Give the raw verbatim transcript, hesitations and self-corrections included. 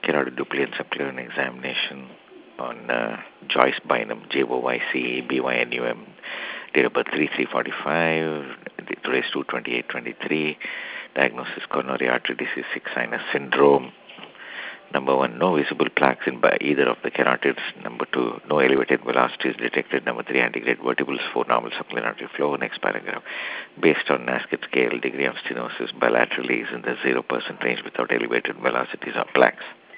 carotid duplicate subclinical examination on uh, Joyce Bynum, J O Y C E B Y N U M, date of birth three three forty-five, today's two twenty-eight twenty-three, diagnosis coronary artery disease, six sinus syndrome. Number one, no visible plaques in by either of the carotids. Number two, no elevated velocity is detected. Number three, antegrade vertebrals, four normal subclinical artery flow. Next paragraph, based on Nasket scale, degree of stenosis bilaterally is in the zero percent range without elevated velocities or plaques.